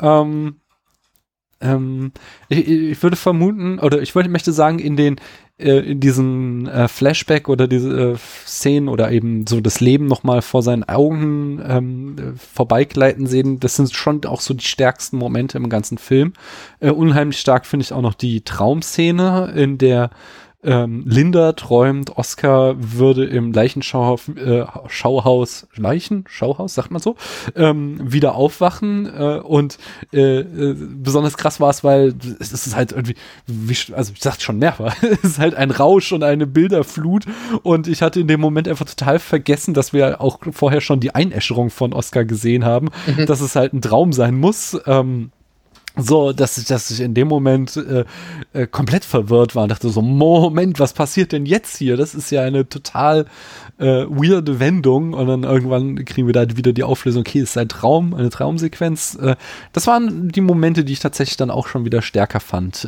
ich würde vermuten, oder möchte sagen, in diesen Flashback oder diese Szenen oder eben so das Leben nochmal vor seinen Augen vorbeigleiten sehen, das sind schon auch so die stärksten Momente im ganzen Film. Unheimlich stark finde ich auch noch die Traumszene, in der Linda träumt, Oscar würde im Leichenschauhaus, sagt man so, wieder aufwachen und besonders krass war es, weil es ist halt irgendwie, also ich sag's schon mehrfach, es ist halt ein Rausch und eine Bilderflut und ich hatte in dem Moment einfach total vergessen, dass wir auch vorher schon die Einäscherung von Oscar gesehen haben, dass es halt ein Traum sein muss, so, dass ich in dem Moment komplett verwirrt war und dachte so, Moment, was passiert denn jetzt hier? Das ist ja eine total weirde Wendung und dann irgendwann kriegen wir da wieder die Auflösung, okay, es ist ein Traum, eine Traumsequenz. Das waren die Momente, die ich tatsächlich dann auch schon wieder stärker fand.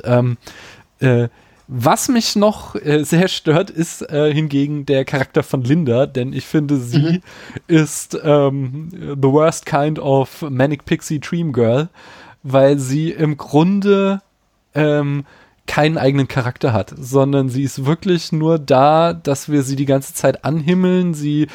Was mich noch sehr stört, ist hingegen der Charakter von Linda, denn ich finde, sie ist the worst kind of Manic Pixie Dream Girl, weil sie im Grunde keinen eigenen Charakter hat, sondern sie ist wirklich nur da, dass wir sie die ganze Zeit anhimmeln. Sie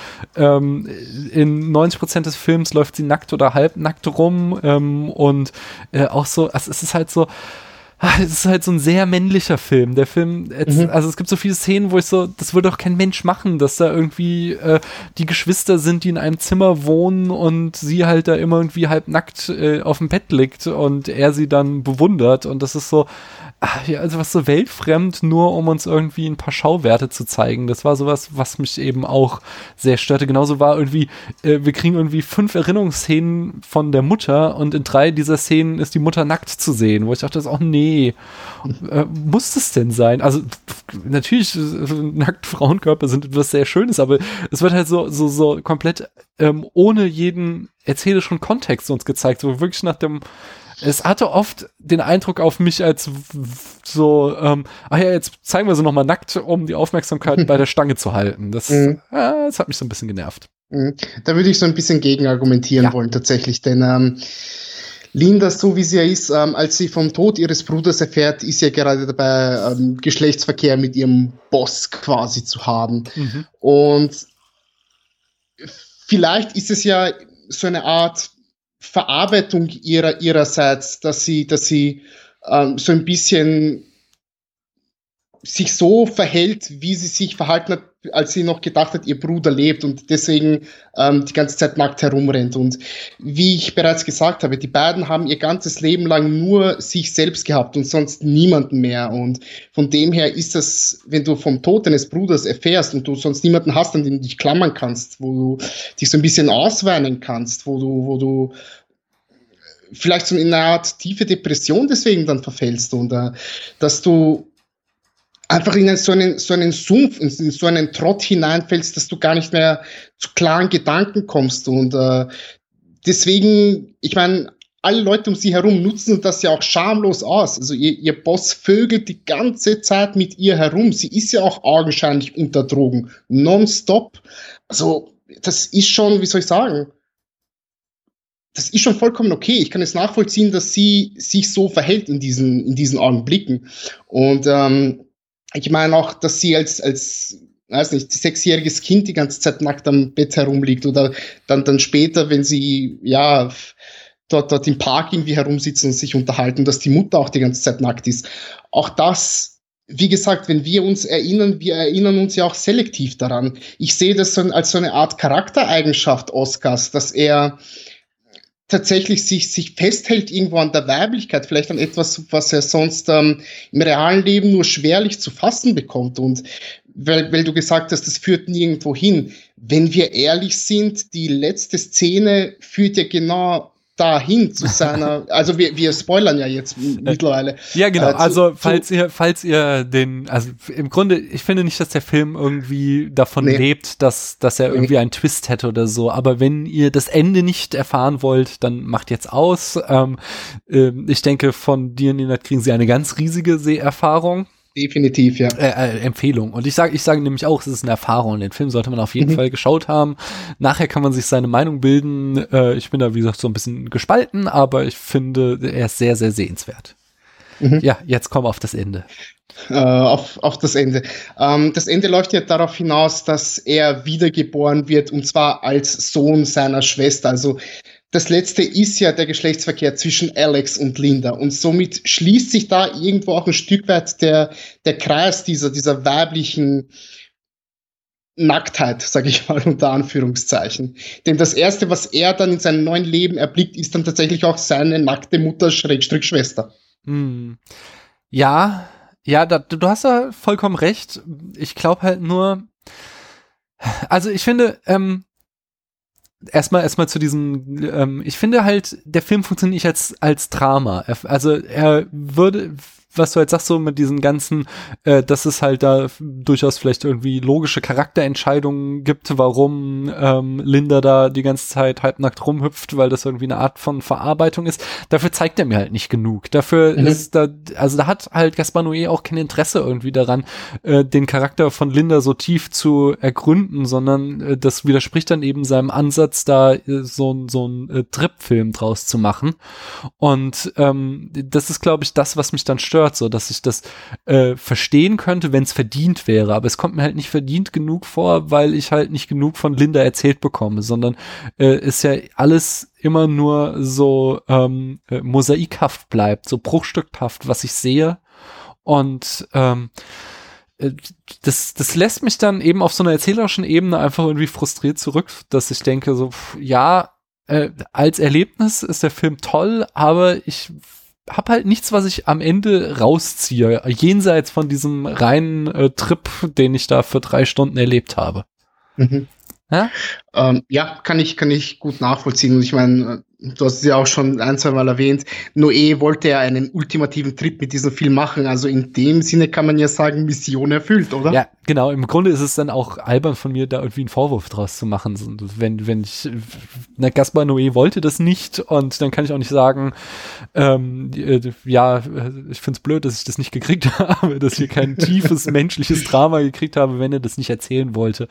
in 90% des Films läuft sie nackt oder halbnackt rum und auch so, also es ist halt so, es ist halt so ein sehr männlicher Film. Der Film, also es gibt so viele Szenen, wo ich so, das würde doch kein Mensch machen, dass da irgendwie die Geschwister sind, die in einem Zimmer wohnen und sie halt da immer irgendwie halbnackt auf dem Bett liegt und er sie dann bewundert und das ist so, ja, also was so weltfremd, nur um uns irgendwie ein paar Schauwerte zu zeigen. Das war sowas, was mich eben auch sehr störte. Genauso war irgendwie, wir kriegen irgendwie 5 Erinnerungsszenen von der Mutter und in 3 dieser Szenen ist die Mutter nackt zu sehen, wo ich dachte, das ist auch, nee, muss das denn sein? Also natürlich, nackt Frauenkörper sind etwas sehr Schönes, aber es wird halt so komplett ohne jeden erzählerischen Kontext uns gezeigt, so wirklich nach dem. Es hatte oft den Eindruck auf mich als so, jetzt zeigen wir sie nochmal nackt, um die Aufmerksamkeit bei der Stange zu halten. Das hat mich so ein bisschen genervt. Da würde ich so ein bisschen gegen argumentieren wollen tatsächlich, denn Linda, so wie sie ja ist, als sie vom Tod ihres Bruders erfährt, ist ja gerade dabei, Geschlechtsverkehr mit ihrem Boss quasi zu haben. Und vielleicht ist es ja so eine Art Verarbeitung ihrerseits, dass sie so ein bisschen sich so verhält, wie sie sich verhalten hat, als sie noch gedacht hat, ihr Bruder lebt und deswegen die ganze Zeit nackt herumrennt. Und wie ich bereits gesagt habe, die beiden haben ihr ganzes Leben lang nur sich selbst gehabt und sonst niemanden mehr. Und von dem her ist das, wenn du vom Tod deines Bruders erfährst und du sonst niemanden hast, an den du dich klammern kannst, wo du dich so ein bisschen ausweinen kannst, wo du vielleicht so in eine Art tiefe Depression deswegen dann verfällst und dass du einfach in so einen Sumpf, in so einen Trott hineinfällst, dass du gar nicht mehr zu klaren Gedanken kommst. Und deswegen, ich meine, alle Leute um sie herum nutzen das ja auch schamlos aus. Also ihr Boss vögelt die ganze Zeit mit ihr herum. Sie ist ja auch augenscheinlich unter Drogen. Nonstop. Also das ist schon, wie soll ich sagen, das ist schon vollkommen okay. Ich kann es nachvollziehen, dass sie sich so verhält in diesen Augenblicken. Und ich meine auch, dass sie als weiß nicht, 6-jähriges Kind die ganze Zeit nackt am Bett herumliegt oder dann später, wenn sie dort im Park irgendwie herumsitzen und sich unterhalten, dass die Mutter auch die ganze Zeit nackt ist. Auch das, wie gesagt, wenn wir uns erinnern, wir erinnern uns ja auch selektiv daran. Ich sehe das als so eine Art Charaktereigenschaft Oscars, dass er tatsächlich sich festhält irgendwo an der Weiblichkeit, vielleicht an etwas, was er sonst im realen Leben nur schwerlich zu fassen bekommt. Und weil du gesagt hast, das führt nirgendwo hin. Wenn wir ehrlich sind, die letzte Szene führt ja genau dahin zu seiner, also wir spoilern ja jetzt mittlerweile. Ja, genau, also falls ihr den, also im Grunde, ich finde nicht, dass der Film irgendwie davon lebt, dass er irgendwie einen Twist hätte oder so, aber wenn ihr das Ende nicht erfahren wollt, dann macht jetzt aus. Ich denke, von dir, Nina, kriegen sie eine ganz riesige Seherfahrung. Definitiv, ja. Empfehlung. Und ich sage nämlich auch, es ist eine Erfahrung. Den Film sollte man auf jeden Fall geschaut haben. Nachher kann man sich seine Meinung bilden. Ich bin da, wie gesagt, so ein bisschen gespalten, aber ich finde, er ist sehr, sehr sehenswert. Ja, jetzt kommen wir auf das Ende. Auf das Ende. Das Ende läuft ja darauf hinaus, dass er wiedergeboren wird, und zwar als Sohn seiner Schwester. Also das letzte ist ja der Geschlechtsverkehr zwischen Alex und Linda, und somit schließt sich da irgendwo auch ein Stück weit der Kreis dieser weiblichen Nacktheit, sage ich mal unter Anführungszeichen. Denn das Erste, was er dann in seinem neuen Leben erblickt, ist dann tatsächlich auch seine nackte Mutter Schrägstrich-Schwester. Ja, du hast da vollkommen recht. Ich glaube halt nur, also ich finde, erstmal zu diesem, ich finde halt, der Film funktioniert nicht als Drama. Also er würde, was du halt sagst, so mit diesen ganzen, dass es halt da durchaus vielleicht irgendwie logische Charakterentscheidungen gibt, warum Linda da die ganze Zeit halbnackt rumhüpft, weil das irgendwie eine Art von Verarbeitung ist. Dafür zeigt er mir halt nicht genug. Dafür ist da hat halt Gaspar Noé auch kein Interesse irgendwie daran, den Charakter von Linda so tief zu ergründen, sondern das widerspricht dann eben seinem Ansatz, da so ein Trip-Film draus zu machen. Und das ist, glaube ich, das, was mich dann stört. gestört, so dass ich das verstehen könnte, wenn es verdient wäre. Aber es kommt mir halt nicht verdient genug vor, weil ich halt nicht genug von Linda erzählt bekomme, sondern ist ja alles immer nur so mosaikhaft bleibt, so bruchstückhaft, was ich sehe. Und das lässt mich dann eben auf so einer erzählerischen Ebene einfach irgendwie frustriert zurück, dass ich denke so, als Erlebnis ist der Film toll, aber ich habe halt nichts, was ich am Ende rausziehe, jenseits von diesem reinen Trip, den ich da für 3 Stunden erlebt habe. Mhm. Ja? Kann ich gut nachvollziehen. Und ich meine, du hast es ja auch schon 1-2 Mal erwähnt, Noé wollte ja einen ultimativen Trip mit diesem Film machen. Also in dem Sinne kann man ja sagen, Mission erfüllt, oder? Ja, genau. Im Grunde ist es dann auch albern von mir, da irgendwie einen Vorwurf draus zu machen. Wenn ich, Gaspar Noé wollte das nicht und dann kann ich auch nicht sagen, ich find's blöd, dass ich das nicht gekriegt habe, dass ich kein tiefes menschliches Drama gekriegt habe, wenn er das nicht erzählen wollte.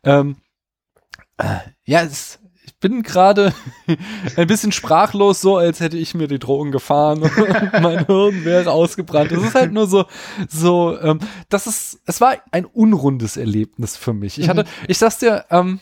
Ich bin gerade ein bisschen sprachlos, so als hätte ich mir die Drogen gefahren und mein Hirn wäre ausgebrannt. Es ist halt nur es war ein unrundes Erlebnis für mich. Ich sag's dir,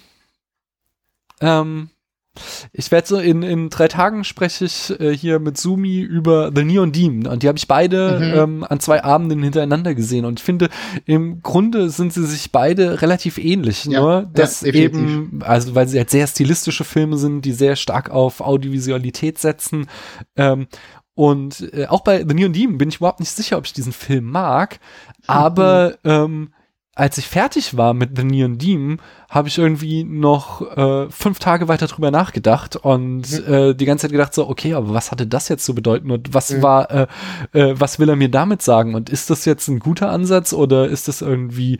ich werde so in 3 Tagen spreche ich hier mit Sumi über The Neon Demon und die habe ich beide an 2 Abenden hintereinander gesehen und ich finde, im Grunde sind sie sich beide relativ ähnlich, nur dass eben, also weil sie halt sehr stilistische Filme sind, die sehr stark auf Audiovisualität setzen und auch bei The Neon Demon bin ich überhaupt nicht sicher, ob ich diesen Film mag, aber als ich fertig war mit The Neon Demon, habe ich irgendwie noch 5 Tage weiter drüber nachgedacht und die ganze Zeit gedacht so, okay, aber was hatte das jetzt zu bedeuten und was was will er mir damit sagen und ist das jetzt ein guter Ansatz oder ist das irgendwie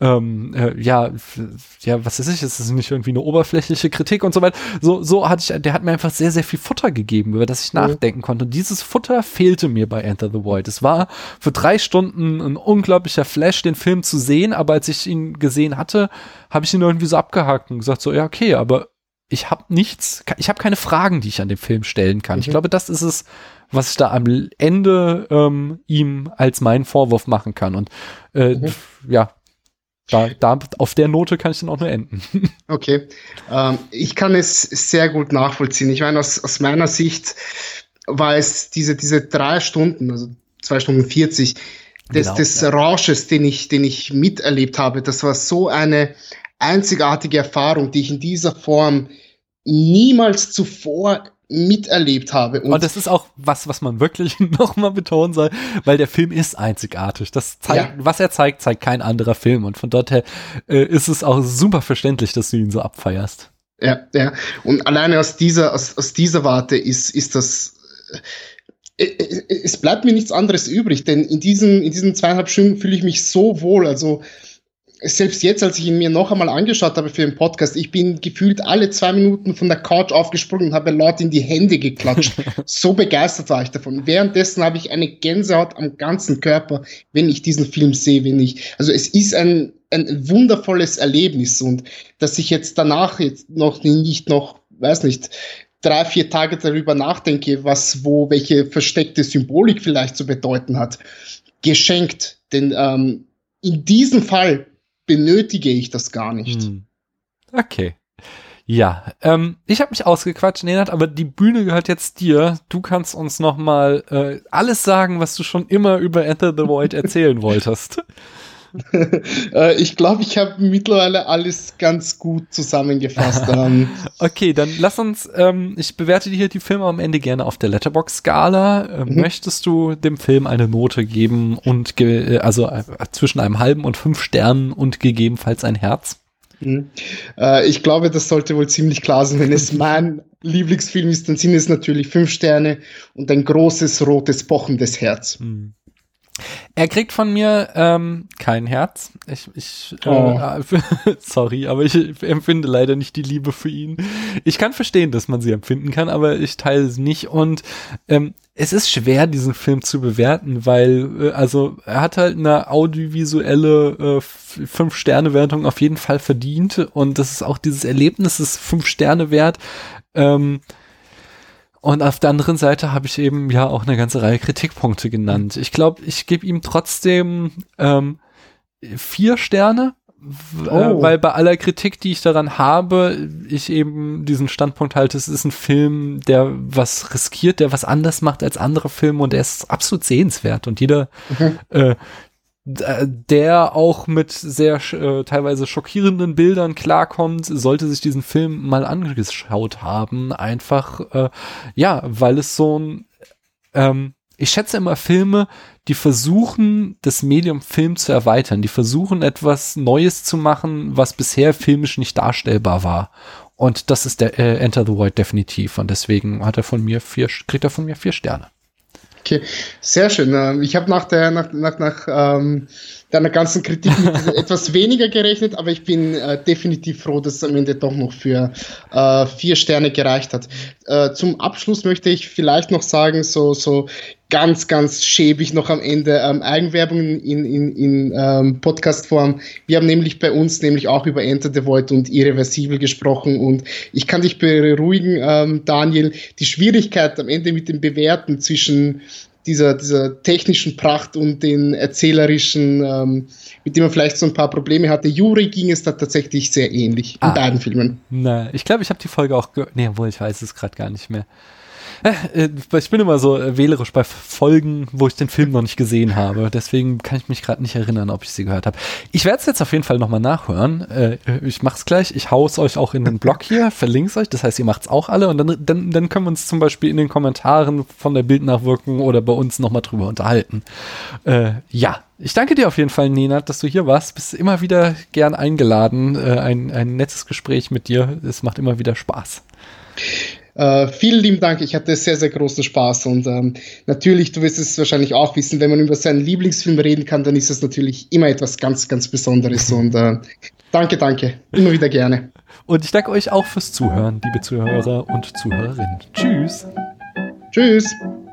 was ist das nicht irgendwie eine oberflächliche Kritik und so weiter. So der hat mir einfach sehr, sehr viel Futter gegeben, über das ich nachdenken konnte und dieses Futter fehlte mir bei Enter the Void. Es war für 3 Stunden ein unglaublicher Flash, den Film zu sehen, aber als ich ihn gesehen hatte, habe ich ihn irgendwie so abgehakt und gesagt so, ja, okay, aber ich habe keine Fragen, die ich an dem Film stellen kann. Ich glaube, das ist es, was ich da am Ende ihm als meinen Vorwurf machen kann. Und da auf der Note kann ich dann auch nur enden. Okay. Ich kann es sehr gut nachvollziehen. Ich meine, aus meiner Sicht war es diese 3 Stunden, also 2 Stunden 40, des Rausches, den ich miterlebt habe, das war so eine einzigartige Erfahrung, die ich in dieser Form niemals zuvor miterlebt habe. Und das ist auch was man wirklich nochmal betonen soll, weil der Film ist einzigartig. Das zeigt, was er zeigt kein anderer Film. Und von dort her ist es auch super verständlich, dass du ihn so abfeierst. Ja. Und alleine aus dieser Warte ist das es bleibt mir nichts anderes übrig, denn in diesen 2,5 Stunden fühle ich mich so wohl, also selbst jetzt, als ich ihn mir noch einmal angeschaut habe für den Podcast, ich bin gefühlt alle 2 Minuten von der Couch aufgesprungen und habe laut in die Hände geklatscht. So begeistert war ich davon. Währenddessen habe ich eine Gänsehaut am ganzen Körper, wenn ich diesen Film sehe, also es ist ein wundervolles Erlebnis und dass ich jetzt danach nicht 3-4 Tage darüber nachdenke, welche versteckte Symbolik vielleicht zu bedeuten hat, geschenkt. Denn in diesem Fall benötige ich das gar nicht. Okay. Ja, ich habe mich ausgequatscht, Nenad, aber die Bühne gehört jetzt dir. Du kannst uns noch mal alles sagen, was du schon immer über Enter the Void erzählen wolltest. Ich glaube, ich habe mittlerweile alles ganz gut zusammengefasst. Okay, dann lass uns, ich bewerte hier die Filme am Ende gerne auf der Letterboxd-Skala. Möchtest du dem Film eine Note geben und zwischen einem halben und 5 Sternen und gegebenenfalls ein Herz? Ich glaube, das sollte wohl ziemlich klar sein. Wenn es mein Lieblingsfilm ist, dann sind es natürlich 5 Sterne und ein großes, rotes, pochendes Herz. Er kriegt von mir kein Herz. Sorry, aber ich empfinde leider nicht die Liebe für ihn. Ich kann verstehen, dass man sie empfinden kann, aber ich teile sie nicht. Und es ist schwer, diesen Film zu bewerten, weil er hat halt eine audiovisuelle 5-Sterne-Wertung auf jeden Fall verdient. Und das ist auch dieses Erlebnis, ist 5 Sterne wert. Und auf der anderen Seite habe ich eben ja auch eine ganze Reihe Kritikpunkte genannt. Ich glaube, ich gebe ihm trotzdem 4 Sterne, weil bei aller Kritik, die ich daran habe, ich eben diesen Standpunkt halte, es ist ein Film, der was riskiert, der was anders macht als andere Filme und der ist absolut sehenswert. Und jeder, der auch mit sehr teilweise schockierenden Bildern klarkommt, sollte sich diesen Film mal angeschaut haben. Einfach, weil es so ein ich schätze immer Filme, die versuchen, das Medium Film zu erweitern, die versuchen, etwas Neues zu machen, was bisher filmisch nicht darstellbar war. Und das ist der Enter the Void definitiv. Und deswegen kriegt er von mir 4 Sterne. Okay, sehr schön. Ich habe nach deiner ganzen Kritik mit etwas weniger gerechnet, aber ich bin definitiv froh, dass es am Ende doch noch für 4 Sterne gereicht hat. Zum Abschluss möchte ich vielleicht noch sagen, so ganz, ganz schäbig noch am Ende Eigenwerbung in Podcast-Form. Wir haben nämlich bei uns auch über Enter the Void und Irreversibel gesprochen und ich kann dich beruhigen, Daniel, die Schwierigkeit am Ende mit dem Bewerten zwischen dieser technischen Pracht und den erzählerischen, mit dem man vielleicht so ein paar Probleme hatte. Yuri ging es da tatsächlich sehr ähnlich in beiden Filmen. Na, ich glaube, ich habe die Folge auch obwohl ich weiß es gerade gar nicht mehr. Ich bin immer so wählerisch bei Folgen, wo ich den Film noch nicht gesehen habe. Deswegen kann ich mich gerade nicht erinnern, ob ich sie gehört habe. Ich werde es jetzt auf jeden Fall nochmal nachhören. Ich mache es gleich. Ich hau es euch auch in den Blog hier, verlinke es euch. Das heißt, ihr macht es auch alle. Und dann können wir uns zum Beispiel in den Kommentaren von der Bildnachwirkung oder bei uns nochmal drüber unterhalten. Ich danke dir auf jeden Fall, Nenad, dass du hier warst. Bist immer wieder gern eingeladen. Ein nettes Gespräch mit dir. Es macht immer wieder Spaß. Vielen lieben Dank, ich hatte sehr, sehr großen Spaß und natürlich, du wirst es wahrscheinlich auch wissen, wenn man über seinen Lieblingsfilm reden kann, dann ist es natürlich immer etwas ganz, ganz Besonderes und danke, immer wieder gerne. Und ich danke euch auch fürs Zuhören, liebe Zuhörer und Zuhörerinnen. Tschüss. Tschüss.